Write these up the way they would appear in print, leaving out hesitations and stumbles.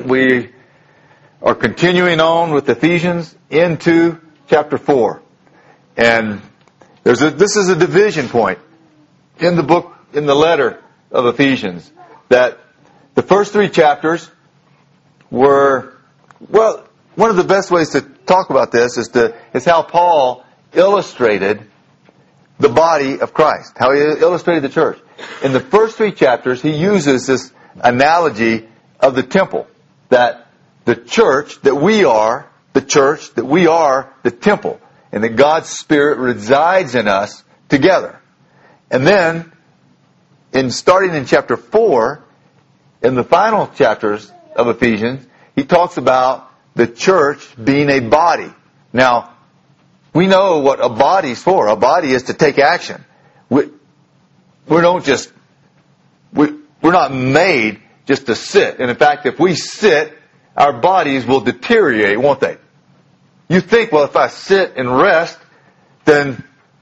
morning we are continuing on with Ephesians into chapter 4. And this is a division point in the book, in the letter of Ephesians, that the first 3 chapters were, well, one of the best ways to talk about this is how Paul illustrated the body of Christ, how he illustrated the church. In the first 3 chapters, he uses this analogy of the temple, that the church, that we are the church, that we are the temple, and that God's Spirit resides in us together. And then, starting in chapter 4, in the final chapters of Ephesians, he talks about the church being a body. Now, we know what a body's for. A body is to take action. We're not made just to sit. And in fact, if we sit, our bodies will deteriorate, won't they? You think, well, if I sit and rest, then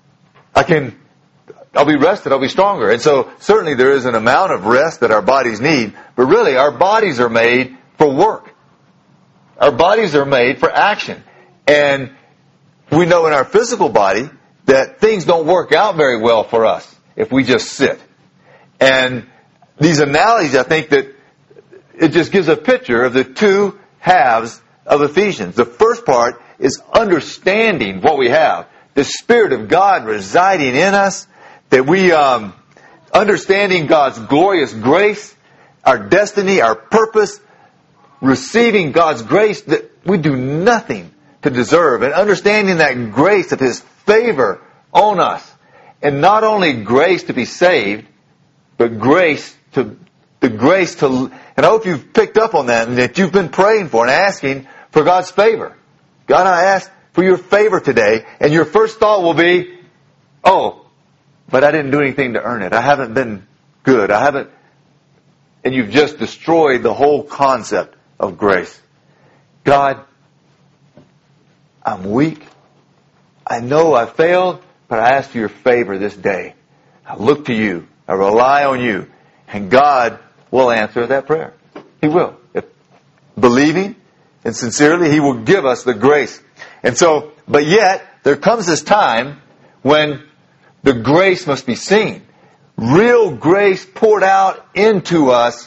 I'll be rested, I'll be stronger. And so certainly there is an amount of rest that our bodies need, but really our bodies are made for work. Our bodies are made for action. And we know in our physical body that things don't work out very well for us if we just sit. And these analogies, I think that it just gives a picture of the 2 halves of Ephesians. The first part is understanding what we have. The Spirit of God residing in us, that we, understanding God's glorious grace, our destiny, our purpose, receiving God's grace that we do nothing to deserve, and understanding that grace of His favor on us. And not only grace to be saved, but grace to, and I hope you've picked up on that and that you've been praying for and asking for God's favor. God, I ask for your favor today, and your first thought will be, oh, but I didn't do anything to earn it. I haven't been good. And you've just destroyed the whole concept of grace. God, I'm weak. I know I failed, but I ask for your favor this day. I look to you. I rely on you. And God will answer that prayer. He will. If believing and sincerely, He will give us the grace. And so, but yet, there comes this time when the grace must be seen. Real grace poured out into us.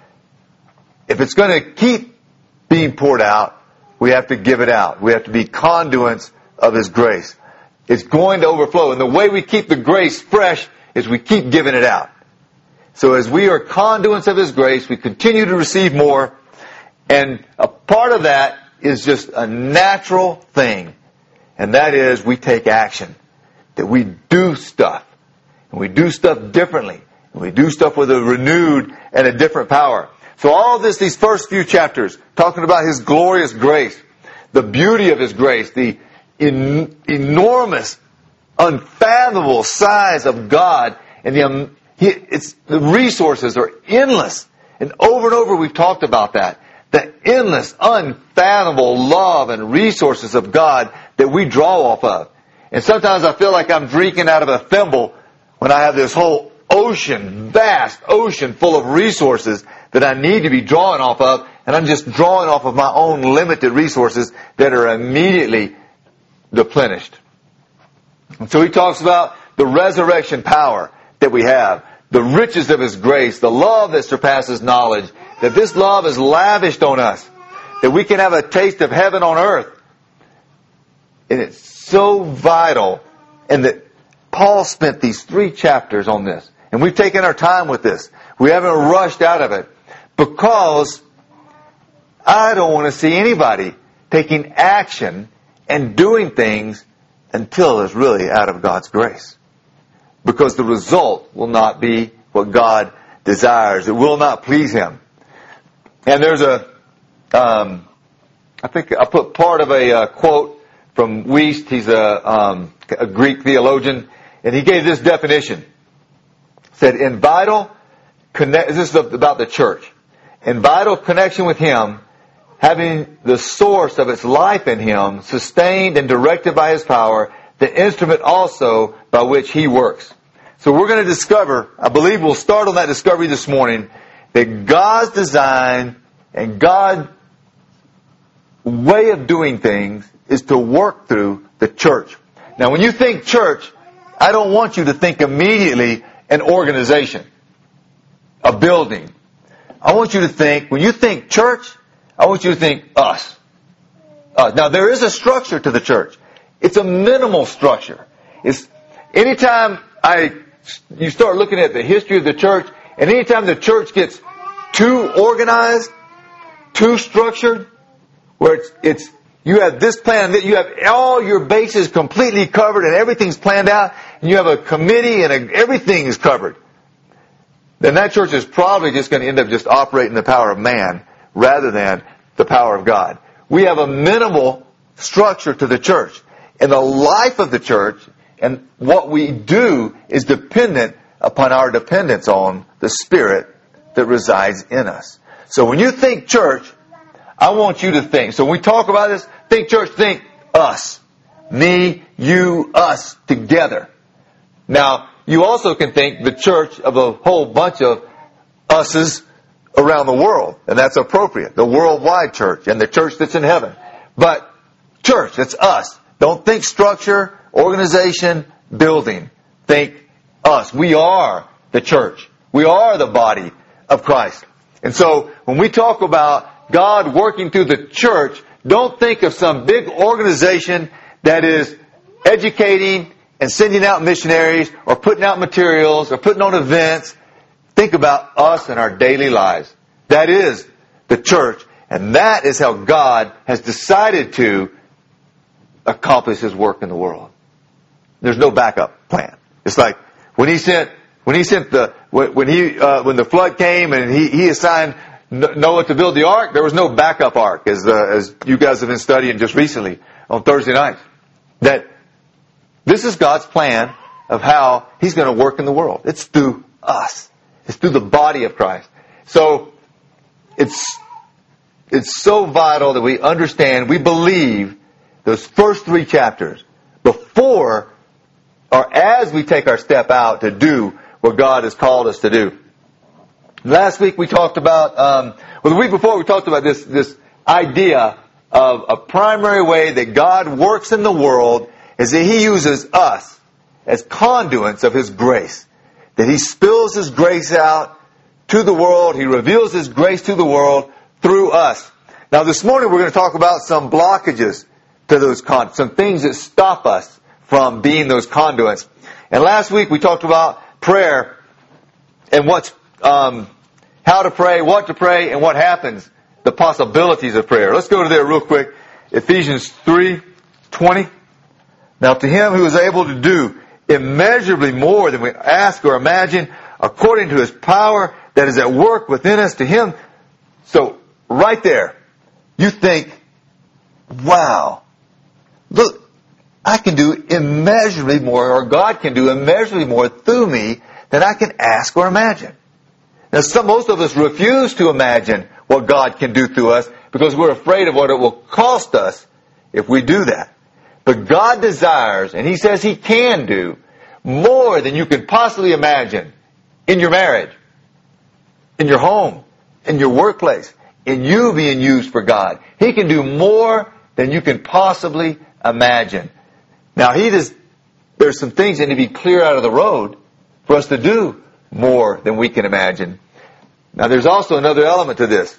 If it's going to keep being poured out, we have to give it out. We have to be conduits of His grace. It's going to overflow. And the way we keep the grace fresh is we keep giving it out. So as we are conduits of His grace, we continue to receive more. And a part of that is just a natural thing. And that is we take action. That we do stuff. And we do stuff differently. And we do stuff with a renewed and a different power. So all of this, these first few chapters, talking about His glorious grace, the beauty of His grace, the enormous, unfathomable size of God, and the resources are endless. And over we've talked about that. The endless, unfathomable love and resources of God that we draw off of. And sometimes I feel like I'm drinking out of a thimble when I have this whole ocean, vast ocean full of resources that I need to be drawing off of, and I'm just drawing off of my own limited resources that are immediately depleted. And so he talks about the resurrection power that we have, the riches of His grace, the love that surpasses knowledge, that this love is lavished on us, that we can have a taste of heaven on earth. And it's so vital, and that Paul spent these 3 chapters on this. And we've taken our time with this. We haven't rushed out of it. Because I don't want to see anybody taking action and doing things until it's really out of God's grace. Because the result will not be what God desires. It will not please Him. And there's I think I put part of a quote from Wuest. He's a Greek theologian. And he gave this definition. He said, this is about the church. In vital connection with Him, having the source of its life in Him, sustained and directed by His power, the instrument also by which He works. So we're going to discover, I believe we'll start on that discovery this morning, that God's design And God's way of doing things is to work through the church. Now, when you think church, I don't want you to think immediately an organization, a building. I want you to think, when you think church, I want you to think us. Now, there is a structure to the church. It's a minimal structure. It's anytime you start looking at the history of the church, and anytime the church gets too organized, too structured, where it's you have this plan, that you have all your bases completely covered and everything's planned out, and you have a committee and everything is covered, then that church is probably just going to end up just operating the power of man rather than the power of God. We have a minimal structure to the church. And the life of the church and what we do is dependent upon our dependence on the Spirit that resides in us. So when you think church, I want you to think. So when we talk about this, think church, think us. Me, you, us, together. Now, you also can think the church of a whole bunch of us's around the world. And that's appropriate. The worldwide church and the church that's in heaven. But church, it's us. Don't think structure, organization, building. Think us. We are the church. We are the body of Christ. And so when we talk about God working through the church, don't think of some big organization that is educating and sending out missionaries or putting out materials or putting on events. Think about us and our daily lives. That is the church. And that is how God has decided to accomplish His work in the world. There's no backup plan. It's like when the flood came and he assigned Noah to build the ark, there was no backup ark, as you guys have been studying just recently on Thursday nights. That this is God's plan of how He's going to work in the world. It's through us. It's through the body of Christ. So it's so vital that we understand, we believe those first 3 chapters before or as we take our step out to do what God has called us to do. Last week we talked about, the week before we talked about this idea of a primary way that God works in the world is that He uses us as conduits of His grace. That He spills His grace out to the world. He reveals His grace to the world through us. Now this morning we're going to talk about some blockages to those some things that stop us from being those conduits. And last week we talked about prayer and how to pray, what to pray, and what happens, the possibilities of prayer. Let's go to there real quick. Ephesians 3:20. Now to Him who is able to do immeasurably more than we ask or imagine, according to His power that is at work within us, to Him. So right there, you think, wow, look, I can do immeasurably more, or God can do immeasurably more through me than I can ask or imagine. Now, most of us refuse to imagine what God can do through us because we're afraid of what it will cost us if we do that. But God desires, and He says He can do, more than you can possibly imagine in your marriage, in your home, in your workplace, in you being used for God. He can do more than you can possibly imagine. Now, there's some things that need to be cleared out of the road for us to do more than we can imagine. Now, there's also another element to this.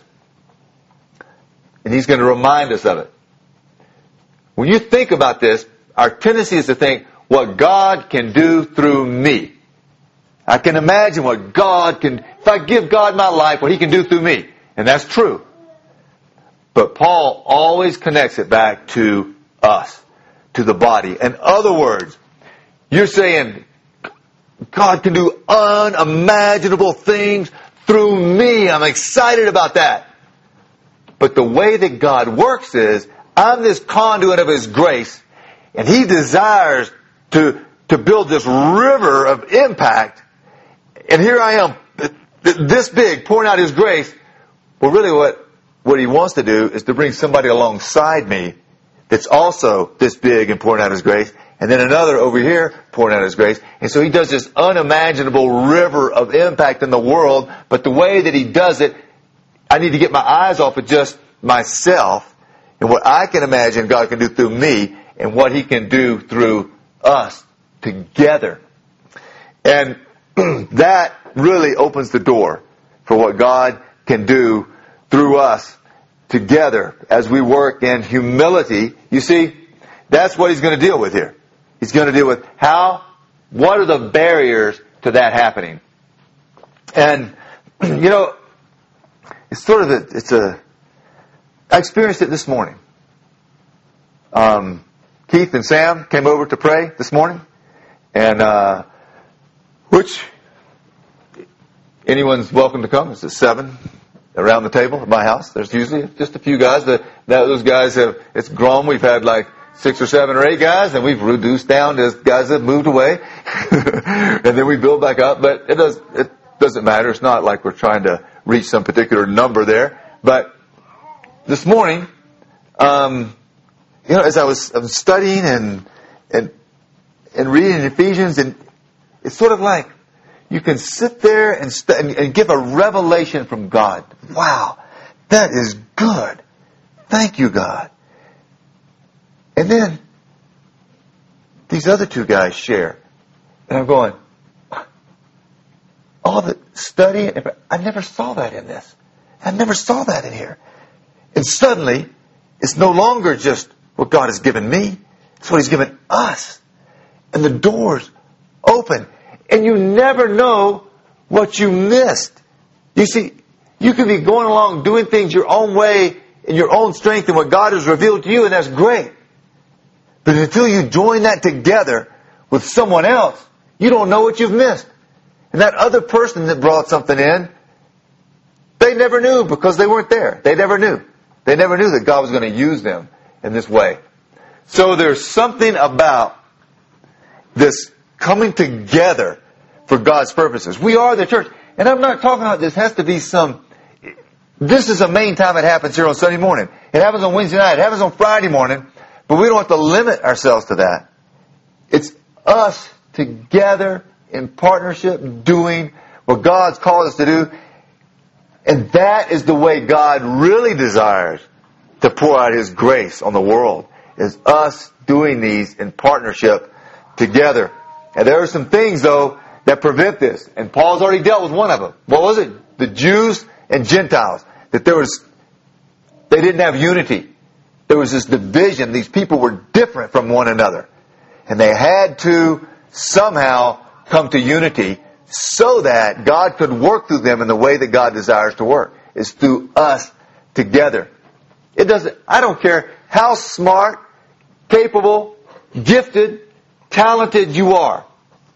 And He's going to remind us of it. When you think about this, our tendency is to think what God can do through me. I can imagine what God can, if I give God my life, what He can do through me. And that's true. But Paul always connects it back to us, to the body. In other words, you're saying God can do unimaginable things through me. I'm excited about that. But the way that God works is, I'm this conduit of His grace, and He desires to build this river of impact. And here I am, this big, pouring out His grace. Well, really what He wants to do is to bring somebody alongside me that's also this big and pouring out His grace, and then another over here pouring out His grace. And so He does this unimaginable river of impact in the world, but the way that He does it, I need to get my eyes off of just myself and what I can imagine God can do through me and what He can do through us together. And that really opens the door for what God can do through us together as we work in humility. You see, that's what He's going to deal with here. He's going to deal with what are the barriers to that happening? And, you know, I experienced it this morning. Keith and Sam came over to pray this morning, and which anyone's welcome to come. It's at 7 around the table at my house. There's usually just a few guys. Those guys it's grown. We've had like 6 or 7 or 8 guys, and we've reduced down to guys that have moved away, and then we build back up. But it doesn't matter. It's not like we're trying to reach some particular number there. But this morning, as I was studying and reading Ephesians, and it's sort of like you can sit there and give a revelation from God. Wow, that is good. Thank you, God. And then these other 2 guys share, and I'm going, all the study, I never saw that in this. I never saw that in here. And suddenly, it's no longer just what God has given me. It's what He's given us. And the doors open. And you never know what you missed. You see, you can be going along doing things your own way, in your own strength, and what God has revealed to you, and that's great. But until you join that together with someone else, you don't know what you've missed. And that other person that brought something in, they never knew because they weren't there. They never knew. They never knew that God was going to use them in this way. So there's something about this coming together for God's purposes. We are the church. And I'm not talking about this has to be this is the main time it happens here on Sunday morning. It happens on Wednesday night. It happens on Friday morning. But we don't have to limit ourselves to that. It's us together in partnership doing what God's called us to do. And that is the way God really desires to pour out His grace on the world, is us doing these in partnership together. And there are some things, though, that prevent this. And Paul's already dealt with one of them. What was it? The Jews and Gentiles. That they didn't have unity. There was this division. These people were different from one another. And they had to somehow come to unity so that God could work through them in the way that God desires to work. It's through us together. I don't care how smart, capable, gifted, talented you are,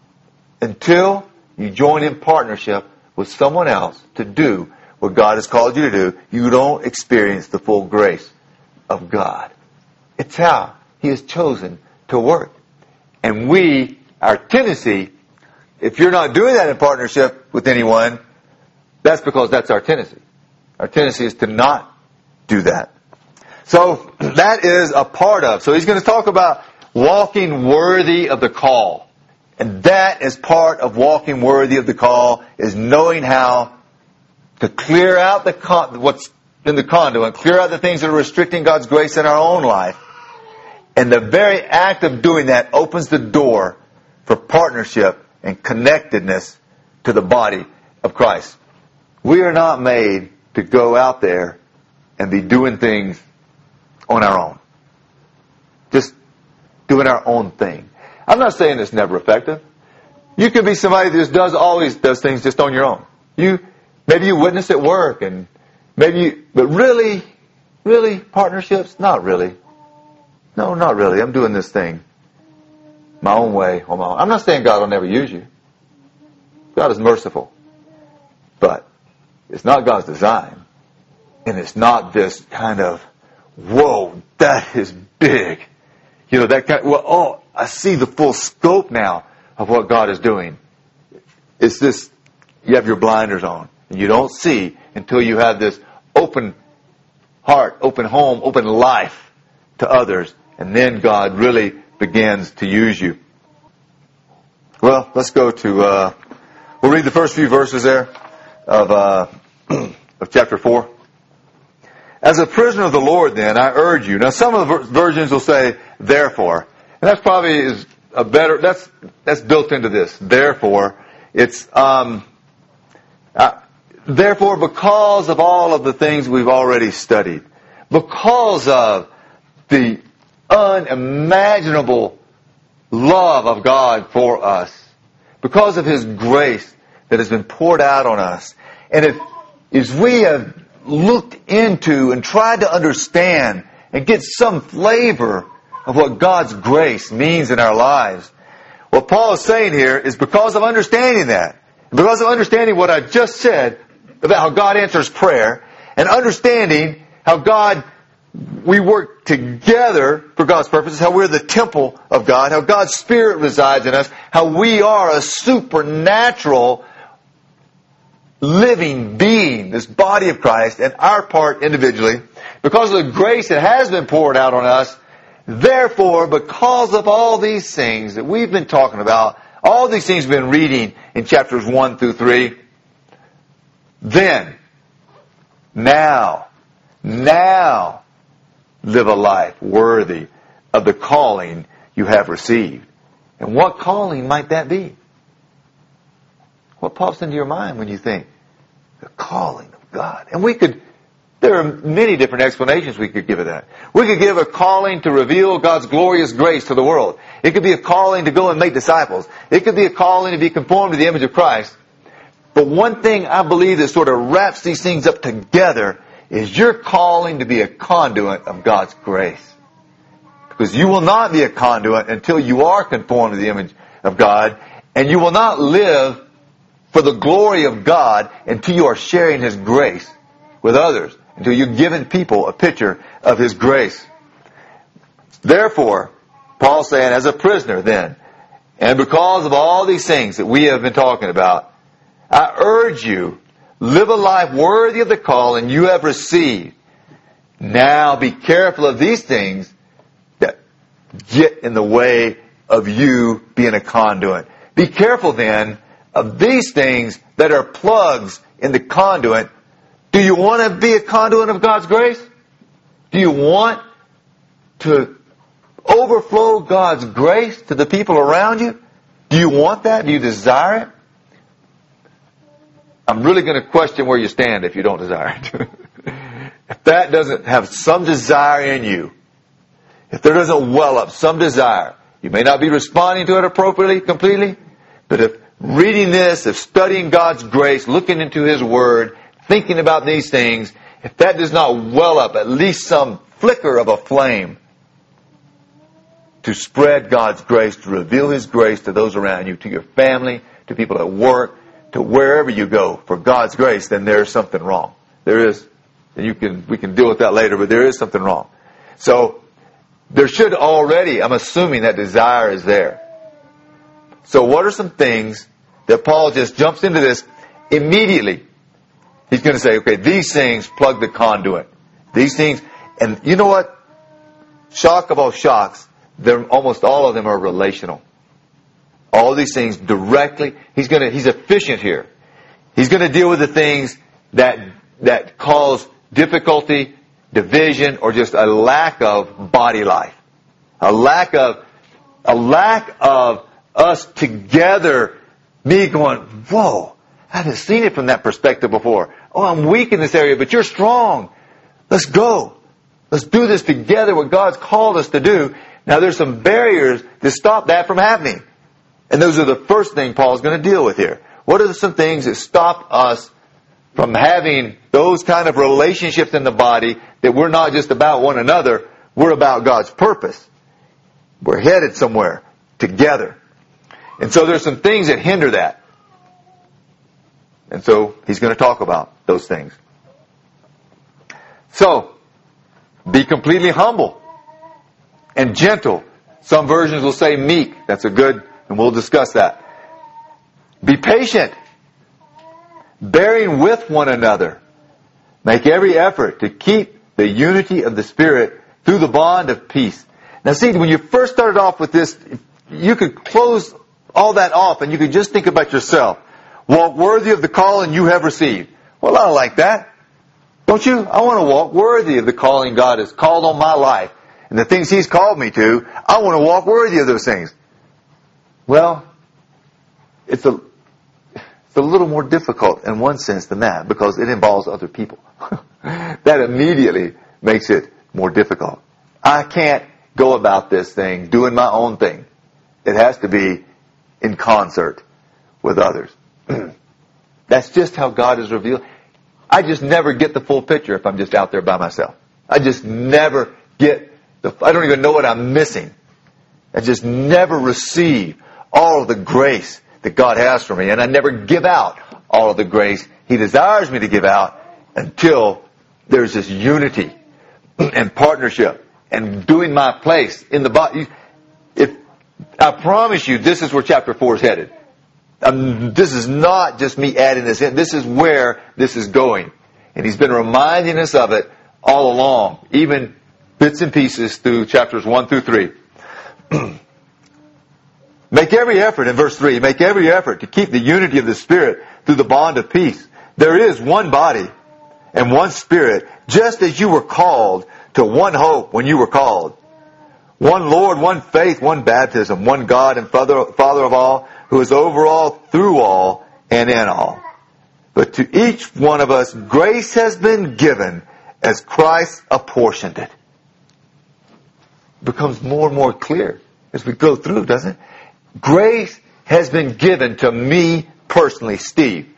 until you join in partnership with someone else to do what God has called you to do, you don't experience the full grace of God. It's how He has chosen to work. And our tendency, if you're not doing that in partnership with anyone, that's because that's our tendency. Our tendency is to not do that. So that is a part of. So he's going to talk about walking worthy of the call. And that is part of walking worthy of the call, is knowing how to clear out what's in the conduit, clear out the things that are restricting God's grace in our own life. And the very act of doing that opens the door for partnership and connectedness to the body of Christ. We are not made to go out there and be doing things on our own. Just doing our own thing. I'm not saying it's never effective. You could be somebody that just always does things just on your own. Maybe you witness at work, and but really, partnerships? Not really. No, not really. I'm doing this thing my own way, on my own. I'm not saying God will never use you. God is merciful. But it's not God's design. And it's not this kind of, whoa, that is big. I see the full scope now of what God is doing. It's this, you have your blinders on. And you don't see until you have this open heart, open home, open life to others. And then God really begins to use you. Well, let's go to, we'll read the first few verses there of chapter 4. As a prisoner of the Lord, then, I urge you. Now, some of the versions will say, therefore. And that's probably is a better, that's built into this. Therefore, it's, therefore, because of all of the things we've already studied, because of the unimaginable love of God for us, because of His grace that has been poured out on us, and as we have looked into and tried to understand and get some flavor of what God's grace means in our lives, what Paul is saying here is because of understanding that, because of understanding what I just said about how God answers prayer, and understanding how we work together for God's purposes, how we're the temple of God, how God's Spirit resides in us, how we are a supernatural living being, this body of Christ, and our part individually, because of the grace that has been poured out on us. Therefore, because of all these things that we've been talking about, all these things we've been reading in chapters 1 through 3, then, now, live a life worthy of the calling you have received. And what calling might that be? What pops into your mind when you think the calling of God? And there are many different explanations we could give of that. We could give a calling to reveal God's glorious grace to the world. It could be a calling to go and make disciples. It could be a calling to be conformed to the image of Christ. But one thing I believe that sort of wraps these things up together is your calling to be a conduit of God's grace. Because you will not be a conduit until you are conformed to the image of God, and you will not live for the glory of God until you are sharing His grace with others, until you're giving people a picture of His grace. Therefore, Paul's saying, as a prisoner then, and because of all these things that we have been talking about, I urge you, live a life worthy of the calling you have received. Now be careful of these things that get in the way of you being a conduit. Be careful then of these things that are plugs in the conduit. Do you want to be a conduit of God's grace? Do you want to overflow God's grace to the people around you? Do you want that? Do you desire it? I'm really going to question where you stand if you don't desire it. If that doesn't have some desire in you, if there doesn't well up some desire, you may not be responding to it appropriately, completely, but if reading this, if studying God's grace, looking into His Word, thinking about these things, if that does not well up at least some flicker of a flame to spread God's grace, to reveal His grace to those around you, to your family, to people at work, to wherever you go for God's grace, then there's something wrong. There is, and we can deal with that later, but there is something wrong. So, there should already, I'm assuming that desire is there. So what are some things that Paul just jumps into this immediately? He's going to say, okay, these things plug the conduit. These things, and you know what? Shock of all shocks, almost all of them are relational. All these things directly, he's efficient here. He's going to deal with the things that cause difficulty, division, or just a lack of body life. A lack of us together, me going, whoa, I haven't seen it from that perspective before. Oh, I'm weak in this area, but you're strong. Let's go. Let's do this together, what God's called us to do. Now, there's some barriers to stop that from happening. And those are the first thing Paul's going to deal with here. What are some things that stop us from having those kind of relationships in the body that we're not just about one another, we're about God's purpose. We're headed somewhere together. And so there's some things that hinder that. And so he's going to talk about those things. So, be completely humble and gentle. Some versions will say meek. That's a good, and we'll discuss that. Be patient, bearing with one another. Make every effort to keep the unity of the Spirit through the bond of peace. Now see, when you first started off with this, you could close all that off and you could just think about yourself. Walk worthy of the calling you have received. Well, I don't like that. Don't you? I want to walk worthy of the calling God has called on my life. And the things He's called me to, I want to walk worthy of those things. Well, it's a little more difficult in one sense than that, because it involves other people. That immediately makes it more difficult. I can't go about this thing doing my own thing. It has to be in concert with others. That's just how God is revealed. I just never get the full picture if I'm just out there by myself. I just never get I don't even know what I'm missing. I just never receive all of the grace that God has for me. And I never give out all of the grace He desires me to give out until there's this unity and partnership and doing my place in the body. I promise you, this is where chapter 4 is headed. This is not just me adding this in. This is where this is going. And He's been reminding us of it all along, even bits and pieces through chapters 1 through 3. Make every effort, in verse 3, make every effort to keep the unity of the Spirit through the bond of peace. There is one body and one Spirit, just as you were called to one hope when you were called. One Lord, one faith, one baptism, one God and Father of all, who is over all, through all, and in all. But to each one of us, grace has been given as Christ apportioned it. It becomes more and more clear as we go through, doesn't it? Grace has been given to me personally, Steve.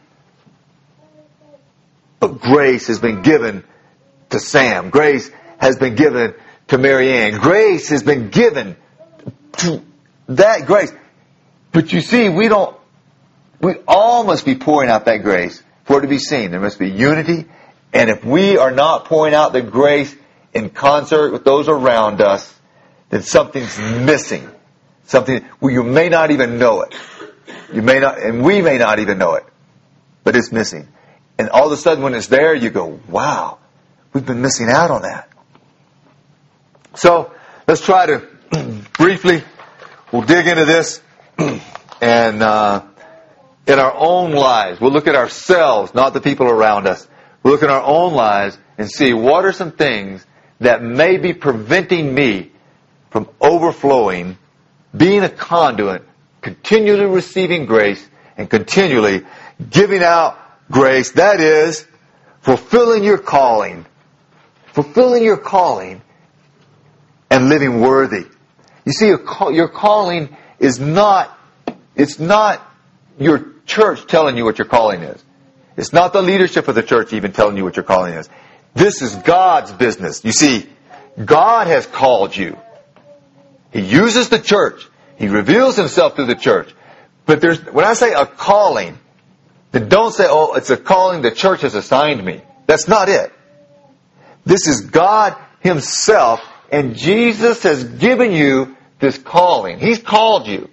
But grace has been given to Sam. Grace has been given to Mary Ann. Grace has been given to that grace. But you see, we all must be pouring out that grace for it to be seen. There must be unity. And if we are not pouring out the grace in concert with those around us, then something's missing. You may not even know it. You may not, and we may not even know it. But it's missing. And all of a sudden when it's there, you go, wow, we've been missing out on that. So, let's try to briefly, we'll dig into this, and in our own lives, we'll look at ourselves, not the people around us. We'll look at our own lives and see what are some things that may be preventing me from overflowing, being a conduit, continually receiving grace, and continually giving out grace. That is, fulfilling your calling. Fulfilling your calling and living worthy. You see, your calling is not, it's not your church telling you what your calling is. It's not the leadership of the church even telling you what your calling is. This is God's business. You see, God has called you. He uses the church. He reveals Himself through the church. But when I say a calling, then don't say, oh, it's a calling the church has assigned me. That's not it. This is God Himself, and Jesus has given you this calling. He's called you.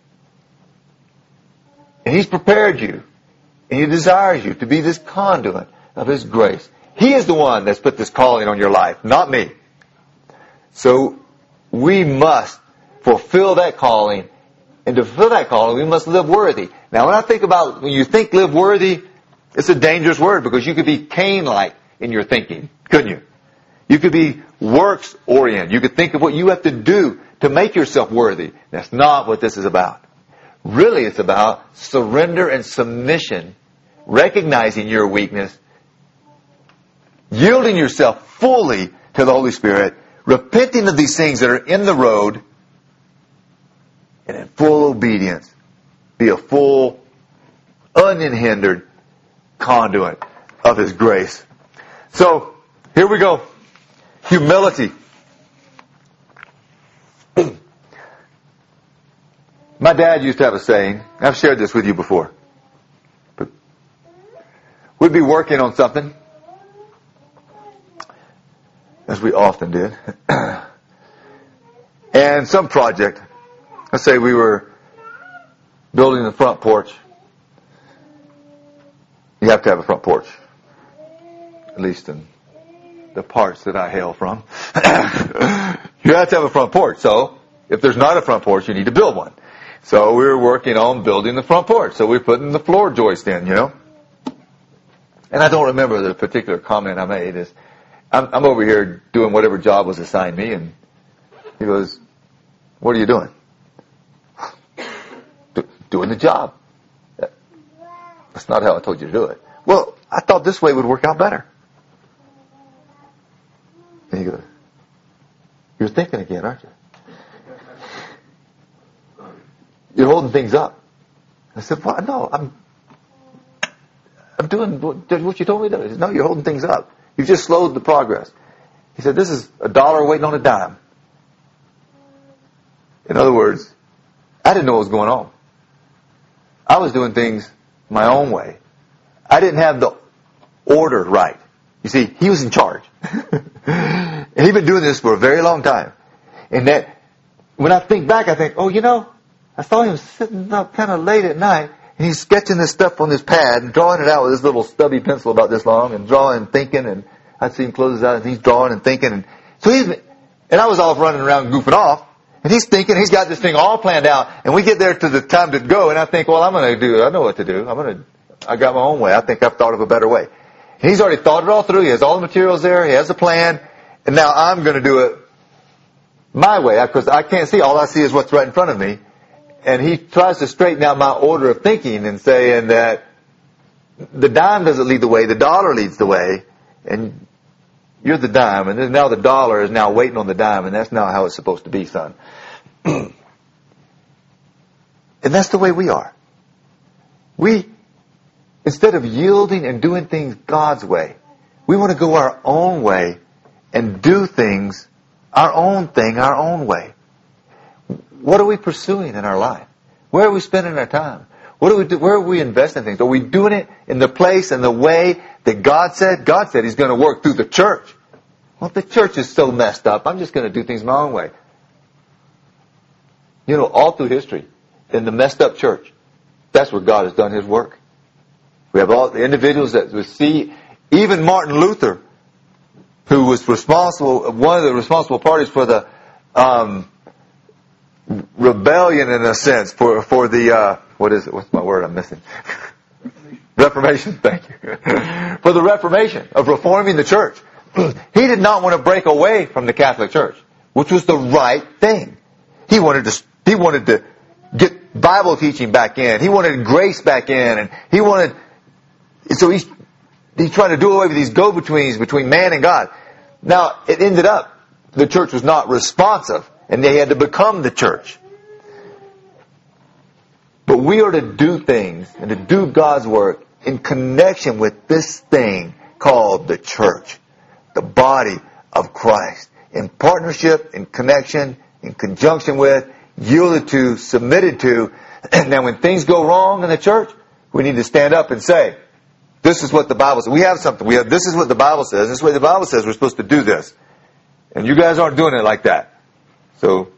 And He's prepared you. And He desires you to be this conduit of His grace. He is the one that's put this calling on your life, not me. So we must fulfill that calling. And to fulfill that calling, we must live worthy. Now, when you think live worthy, it's a dangerous word, because you could be Cain-like in your thinking, couldn't you? You could be works-oriented. You could think of what you have to do to make yourself worthy. That's not what this is about. Really, it's about surrender and submission, recognizing your weakness, yielding yourself fully to the Holy Spirit, repenting of these things that are in the road, and in full obedience, be a full, unhindered conduit of His grace. So, here we go. Humility. My dad used to have a saying. I've shared this with you before. But we'd be working on something, as we often did. And some project. Let's say we were building the front porch. You have to have a front porch. At least in the parts that I hail from. You have to have a front porch. So, if there's not a front porch, you need to build one. So we were working on building the front porch. So we're putting the floor joist in, And I don't remember the particular comment I made. Is I'm over here doing whatever job was assigned me, and he goes, "What are you doing?" Doing the job. That's not how I told you to do it. Well, I thought this way would work out better. And he goes, "You're thinking again, aren't you? You're holding things up." I said, "Well, no, I'm doing what you told me to do." He said, "No, you're holding things up. You've just slowed the progress." He said, "This is $1 waiting on a dime." In other words, I didn't know what was going on. I was doing things my own way. I didn't have the order right. You see, he was in charge. And he'd been doing this for a very long time. And that, when I think back, I think, oh, I saw him sitting up kind of late at night, and he's sketching this stuff on this pad and drawing it out with this little stubby pencil about this long, and drawing and thinking, and I'd see him close his eyes, and he's drawing and thinking. And so and I was off running around goofing off, and he's thinking, he's got this thing all planned out, and we get there to the time to go, and I think, well, I know what to do. I got my own way. I think I've thought of a better way. And he's already thought it all through. He has all the materials there. He has a plan. And now I'm going to do it my way, because I can't see. All I see is what's right in front of me. And he tries to straighten out my order of thinking and saying that the dime doesn't lead the way, the dollar leads the way, and you're the dime, and then now the dollar is now waiting on the dime, and that's not how it's supposed to be, son. And that's the way we are. Instead of yielding and doing things God's way, we want to go our own way and do things our own thing, our own way. What are we pursuing in our life? Where are we spending our time? What do we do? Where are we investing things? Are we doing it in the place and the way that God said? God said He's going to work through the church. Well, if the church is so messed up, I'm just going to do things my own way. All through history, in the messed up church, that's where God has done His work. We have all the individuals that we see, even Martin Luther, who was one of the responsible parties for the rebellion, in a sense, for the what is it? What's my word I'm missing? Reformation. Thank you. For the Reformation of reforming the church. He did not want to break away from the Catholic Church, which was the right thing. He wanted to get Bible teaching back in. He wanted grace back in, and so he's trying to do away with these go-betweens between man and God. Now, it ended up the church was not responsive, and they had to become the church. But we are to do things and to do God's work in connection with this thing called the church, the body of Christ, in partnership, in connection, in conjunction with, yielded to, submitted to. And now when things go wrong in the church, we need to stand up and say, this is what the Bible says. We have something. This is what the Bible says. This is what the Bible says. We're supposed to do this. And you guys aren't doing it like that. So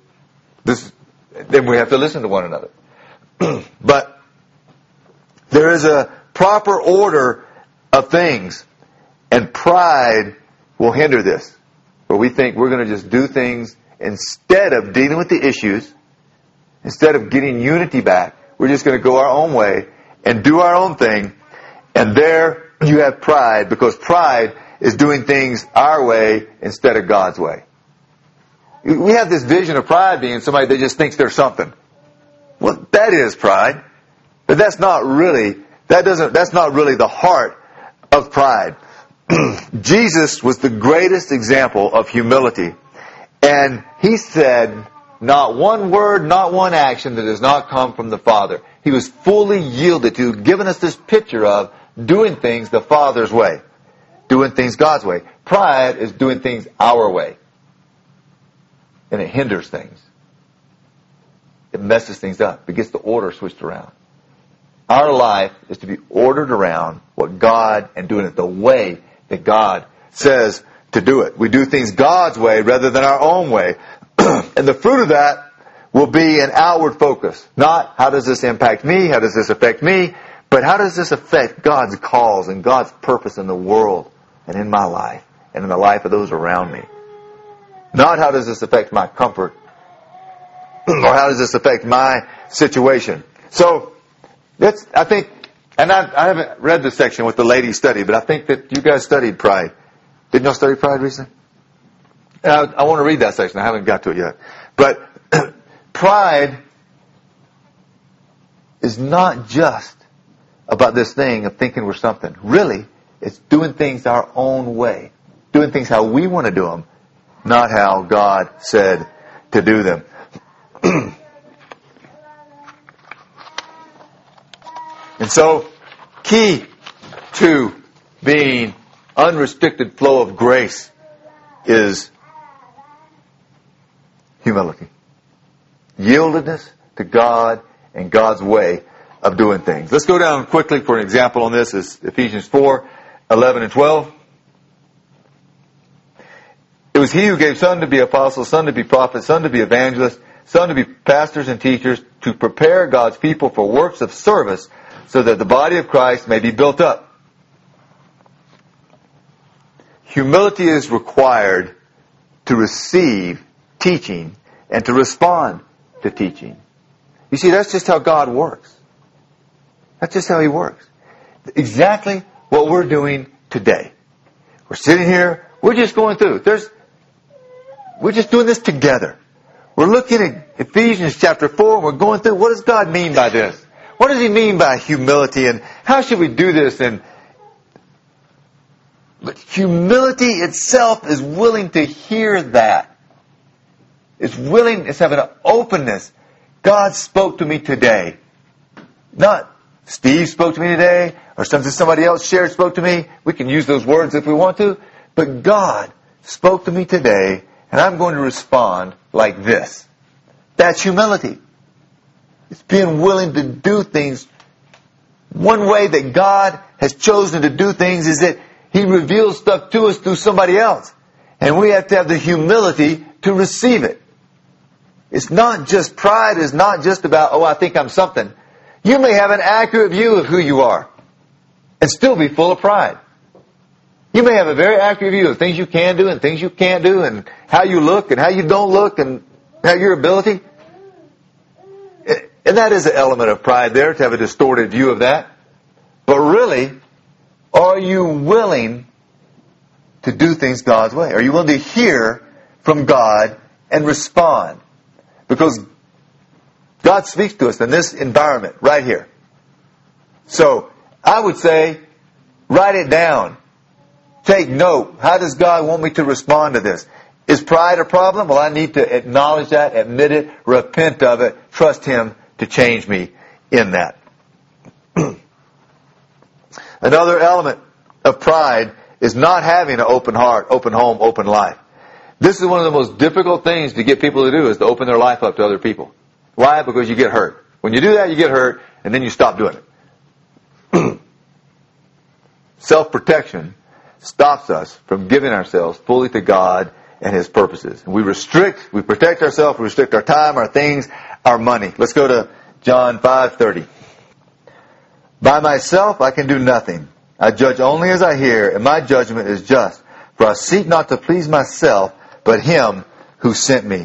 then we have to listen to one another. But there is a proper order of things, and pride will hinder this. Where we think we're going to just do things instead of dealing with the issues, instead of getting unity back, we're just going to go our own way and do our own thing. And there you have pride, because pride is doing things our way instead of God's way. We have this vision of pride being somebody that just thinks they're something. Well, that is pride, but that's not really the heart of pride. Jesus was the greatest example of humility, and He said, not one word, not one action that does not come from the Father. He was fully yielded to, giving us this picture of doing things the Father's way, doing things God's way. Pride is doing things our way, and it hinders things. It messes things up. It gets the order switched around. Our life is to be ordered around what God, and doing it the way that God says to do it. We do things God's way rather than our own way. And the fruit of that will be an outward focus. Not how does this impact me, how does this affect me, but how does this affect God's cause and God's purpose in the world and in my life and in the life of those around me. Not how does this affect my comfort or how does this affect my situation. So I think And I haven't read the section with the ladies study, but I think that you guys studied pride. Didn't y'all study pride recently? I want to read that section. I haven't got to it yet. But pride is not just about this thing of thinking we're something. Really, it's doing things our own way. Doing things how we want to do them, not how God said to do them. And so, key to being unrestricted flow of grace is humility. Yieldedness to God and God's way of doing things. Let's go down quickly for an example on this. Is Ephesians 4, 11 and 12. It was He who gave some to be apostles, some to be prophets, some to be evangelists, some to be pastors and teachers, to prepare God's people for works of service, so that the body of Christ may be built up. Humility is required to receive teaching and to respond to teaching. You see, that's just how God works. That's just how He works. Exactly what we're doing today. We're sitting here, we're just going through. We're just doing this together. We're looking at Ephesians chapter 4, and we're going through, what does God mean by this? What does He mean by humility, and how should we do this? But humility itself is willing to hear that. It's having an openness. God spoke to me today. Not Steve spoke to me today, or something somebody else shared spoke to me. We can use those words if we want to. But God spoke to me today, and I'm going to respond like this. That's humility. It's being willing to do things. One way that God has chosen to do things is that He reveals stuff to us through somebody else. And we have to have the humility to receive it. It's not just, pride is not just about, I think I'm something. You may have an accurate view of who you are and still be full of pride. You may have a very accurate view of things you can do and things you can't do, and how you look and how you don't look, and how your ability. And that is an element of pride there, to have a distorted view of that. But really, are you willing to do things God's way? Are you willing to hear from God and respond? Because God speaks to us in this environment right here. So, I would say, write it down. Take note. How does God want me to respond to this? Is pride a problem? Well, I need to acknowledge that, admit it, repent of it, trust Him to change me in that. Another element of pride is not having an open heart, open home, open life. This is one of the most difficult things to get people to do, is to open their life up to other people. Why? Because you get hurt. When you do that, you get hurt, and then you stop doing it. Self-protection stops us from giving ourselves fully to God and His purposes. And we protect ourselves, we restrict our time, our things, our money. Let's go to John 5:30. By myself I can do nothing. I judge only as I hear, and my judgment is just. For I seek not to please myself, but Him who sent me.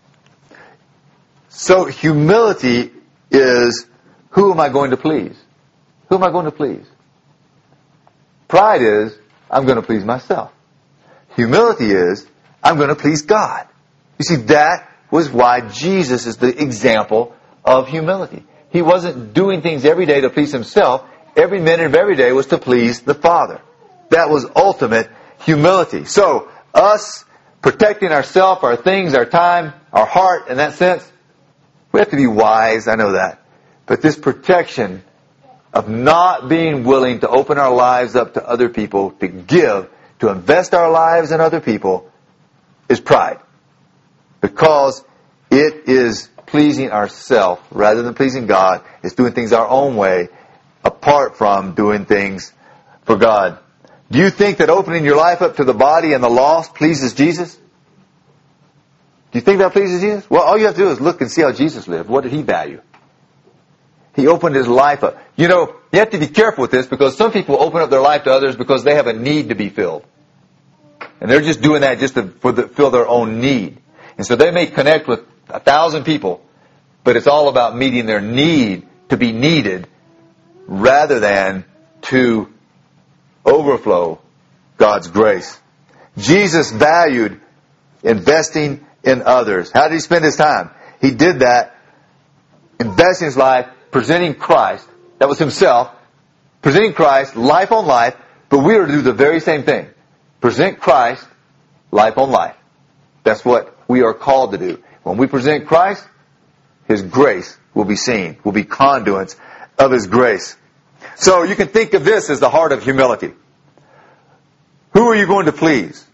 So humility is, who am I going to please? Who am I going to please? Pride is, I'm going to please myself. Humility is, I'm going to please God. You see, that was why Jesus is the example of humility. He wasn't doing things every day to please Himself. Every minute of every day was to please the Father. That was ultimate humility. So, us protecting ourselves, our things, our time, our heart, in that sense, we have to be wise, I know that. But this protection of not being willing to open our lives up to other people, to give, to invest our lives in other people, is pride. Because it is pleasing ourselves rather than pleasing God. It's doing things our own way, apart from doing things for God. Do you think that opening your life up to the body and the lost pleases Jesus? Do you think that pleases Jesus? Well, all you have to do is look and see how Jesus lived. What did He value? He opened His life up. You know, you have to be careful with this, because some people open up their life to others because they have a need to be filled. And they're just doing that just to fill their own need. And so they may connect with 1,000 people, but it's all about meeting their need to be needed rather than to overflow God's grace. Jesus valued investing in others. How did he spend his time? He did that, investing his life, presenting Christ. That was himself, presenting Christ, life on life, but we are to do the very same thing. Present Christ, life on life. That's what we are called to do. When we present Christ, His grace will be seen, will be conduits of His grace. So you can think of this as the heart of humility. Who are you going to please?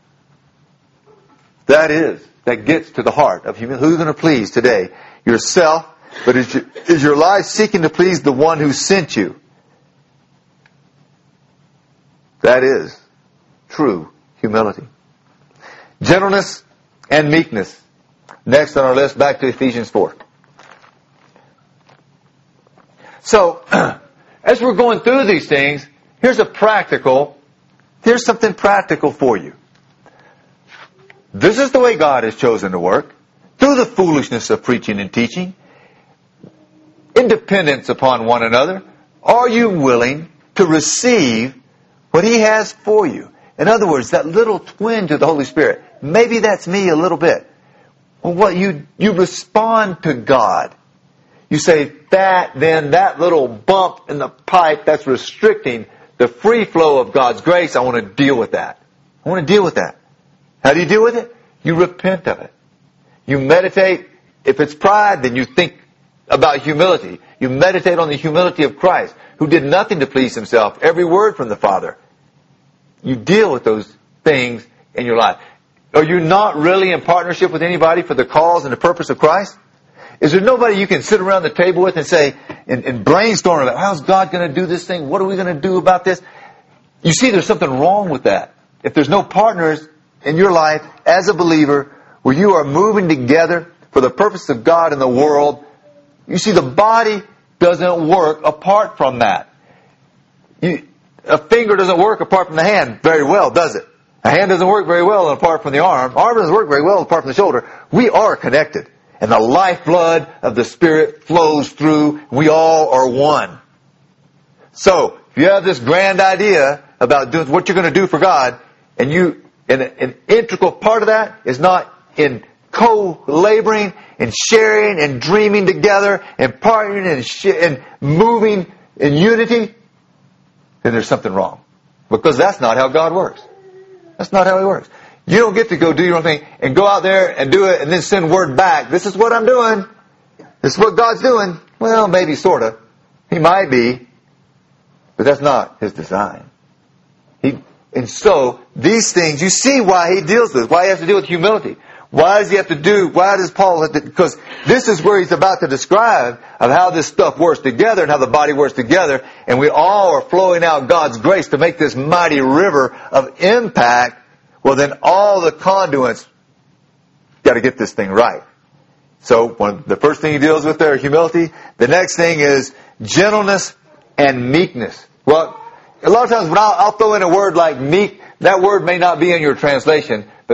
That gets to the heart of humility. Who are you going to please today? Yourself, but is your life seeking to please the one who sent you? That is true humility. Gentleness and meekness. Next on our list, back to Ephesians 4. So, as we're going through these things, here's something practical for you. This is the way God has chosen to work. Through the foolishness of preaching and teaching. Independence upon one another. Are you willing to receive what He has for you? In other words, that little twinge of the Holy Spirit. Maybe that's me a little bit. Well, what you respond to God. You say, that little bump in the pipe that's restricting the free flow of God's grace, I want to deal with that. I want to deal with that. How do you deal with it? You repent of it. You meditate. If it's pride, then you think about humility. You meditate on the humility of Christ, who did nothing to please Himself. Every word from the Father. You deal with those things in your life. Are you not really in partnership with anybody for the cause and the purpose of Christ? Is there nobody you can sit around the table with and say, and brainstorm about, how's God going to do this thing? What are we going to do about this? You see, there's something wrong with that. If there's no partners in your life as a believer where you are moving together for the purpose of God in the world, you see, the body doesn't work apart from that. A finger doesn't work apart from the hand very well, does it? A hand doesn't work very well apart from the arm. Arm doesn't work very well apart from the shoulder. We are connected. And the lifeblood of the Spirit flows through. And we all are one. So, if you have this grand idea about doing what you're going to do for God, and an integral part of that is not in co-laboring and sharing and dreaming together and partnering and moving in unity, then there's something wrong. Because that's not how God works. That's not how He works. You don't get to go do your own thing and go out there and do it and then send word back. This is what I'm doing. This is what God's doing. Well, maybe sort of. He might be. But that's not His design. And so, these things, you see why He deals with, why He has to deal with humility. Why does Paul have to, because this is where he's about to describe of how this stuff works together and how the body works together, and we all are flowing out God's grace to make this mighty river of impact. Well, then all the conduits got to get this thing right. So, the first thing he deals with there, humility. The next thing is gentleness and meekness. Well, a lot of times when I'll throw in a word like meek, that word may not be in your translation, but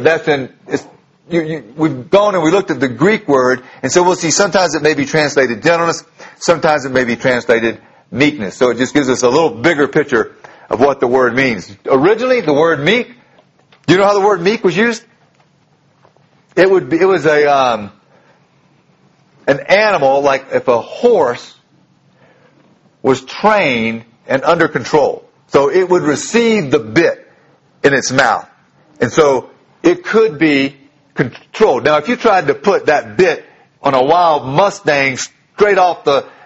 we've gone and we looked at the Greek word, and so we'll see sometimes it may be translated gentleness, sometimes it may be translated meekness. So it just gives us a little bigger picture of what the word means. Originally, the word meek, do you know how the word meek was used? It was an animal, like if a horse was trained and under control. So it would receive the bit in its mouth. And so it could be controlled. Now, if you tried to put that bit on a wild Mustang straight off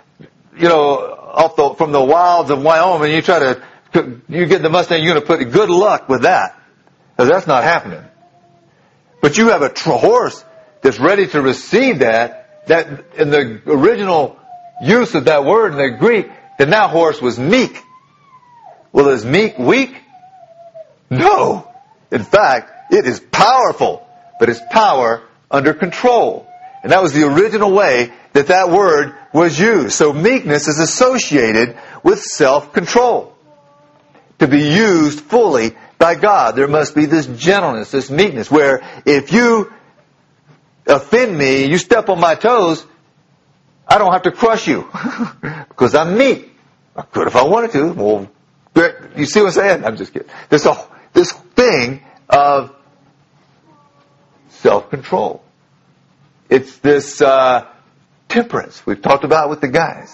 from the wilds of Wyoming, you get the Mustang, you're going to put good luck with that. Because that's not happening. But you have a horse that's ready to receive that in the original use of that word in the Greek, then that horse was meek. Well, is meek weak? No. In fact, it is powerful. But it's power under control. And that was the original way that word was used. So meekness is associated with self-control. To be used fully by God, there must be this gentleness, this meekness, where if you offend me, you step on my toes, I don't have to crush you. Because I'm meek. I could if I wanted to. Well, you see what I'm saying? I'm just kidding. This thing of self-control. It's this temperance we've talked about with the guys.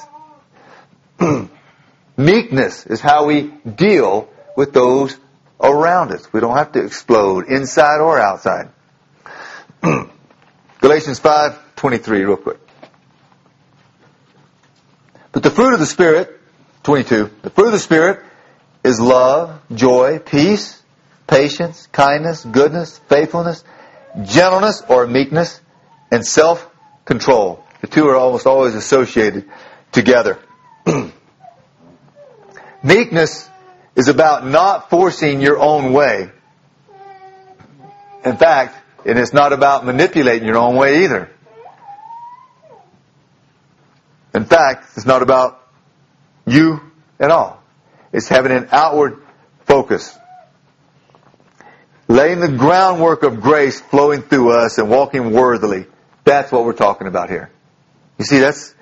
Meekness is how we deal with those around us. We don't have to explode inside or outside. Galatians 5:23, real quick. But the fruit of the Spirit, 22, the fruit of the Spirit is love, joy, peace, patience, kindness, goodness, faithfulness, gentleness or meekness, and self-control. The two are almost always associated together. Meekness is about not forcing your own way. In fact, and it's not about manipulating your own way either. In fact, it's not about you at all. It's having an outward focus. Laying the groundwork of grace flowing through us and walking worthily. That's what we're talking about here. You see,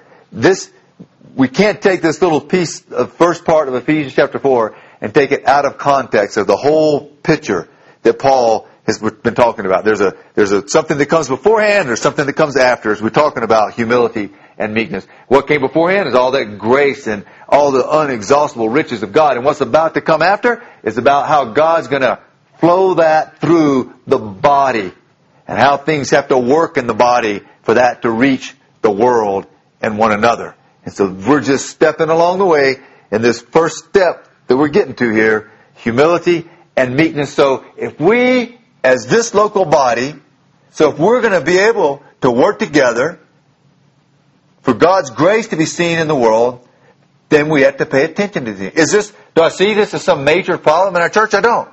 we can't take this little piece of first part of Ephesians chapter 4 and take it out of context of the whole picture that Paul has been talking about. There's something that comes beforehand, there's something that comes after, as we're talking about humility and meekness. What came beforehand is all that grace and all the unexhaustible riches of God. And what's about to come after is about how God's going to flow that through the body and how things have to work in the body for that to reach the world and one another. And so we're just stepping along the way in this first step that we're getting to here, humility and meekness. So if we, as this local body, if we're going to be able to work together for God's grace to be seen in the world, then we have to pay attention to these. Do I see this as some major problem in our church? I don't.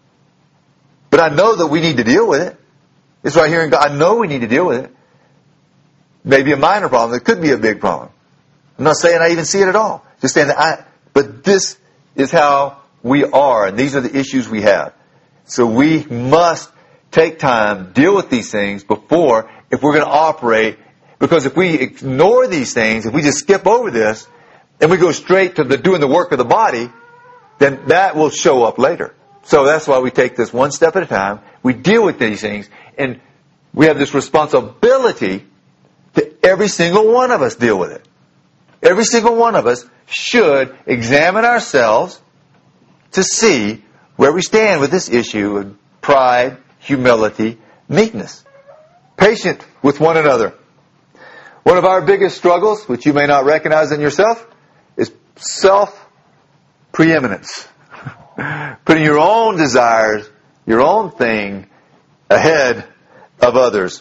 But I know that we need to deal with it. It's right here in God. I know we need to deal with it. Maybe a minor problem. It could be a big problem. I'm not saying I even see it at all. Just saying but this is how we are, and these are the issues we have. So we must take time, deal with these things before, if we're going to operate, because if we ignore these things, if we just skip over this, and we go straight to doing the work of the body, then that will show up later. So that's why we take this one step at a time. We deal with these things, and we have this responsibility to every single one of us deal with it. Every single one of us should examine ourselves to see where we stand with this issue of pride, humility, meekness. Patient with one another. One of our biggest struggles, which you may not recognize in yourself, is self-preeminence. Putting your own desires, your own thing, ahead of others.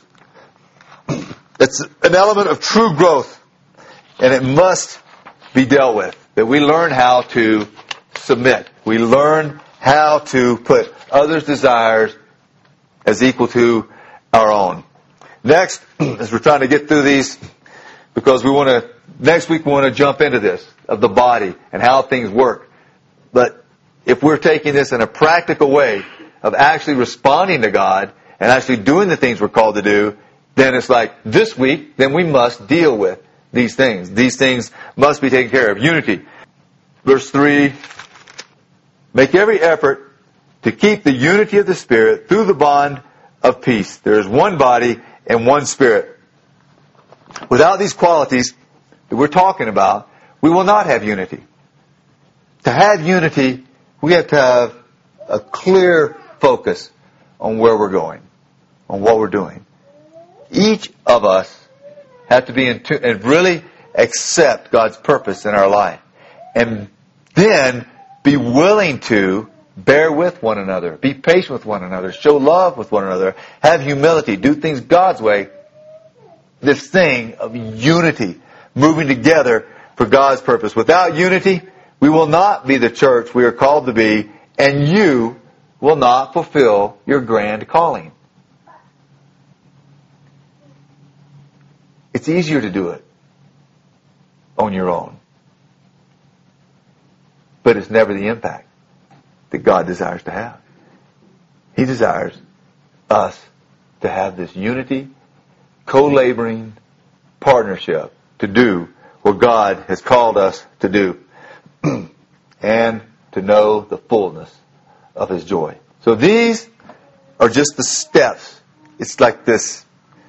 It's an element of true growth, and it must be dealt with. That we learn how to submit. We learn how to put others' desires as equal to our own. Next, as we're trying to get through these, because next week we want to jump into this, of the body and how things work. But if we're taking this in a practical way of actually responding to God and actually doing the things we're called to do, then it's like this week, then we must deal with these things. These things must be taken care of. Unity. Verse 3, make every effort to keep the unity of the Spirit through the bond of peace. There is one body and one Spirit. Without these qualities that we're talking about, we will not have unity. To have unity, we have to have a clear focus on where we're going, on what we're doing. Each of us have to be in tune and really accept God's purpose in our life. And then be willing to bear with one another, be patient with one another, show love with one another, have humility, do things God's way. This thing of unity, moving together for God's purpose. Without unity, we will not be the church we are called to be, and you will not fulfill your grand calling. It's easier to do it on your own. But it's never the impact that God desires to have. He desires us to have this unity, co-laboring partnership to do what God has called us to do. and to know the fullness of His joy. So these are just the steps. It's like this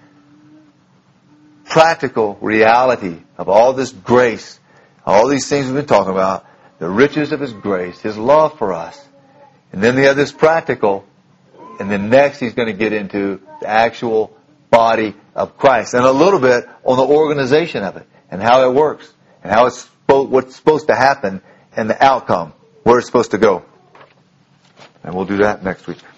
practical reality of all this grace, all these things we've been talking about, the riches of His grace, His love for us. And then the other is practical. And then next He's going to get into the actual body of Christ. And a little bit on the organization of it and how it works and how it's what's supposed to happen and the outcome, where it's supposed to go. And we'll do that next week.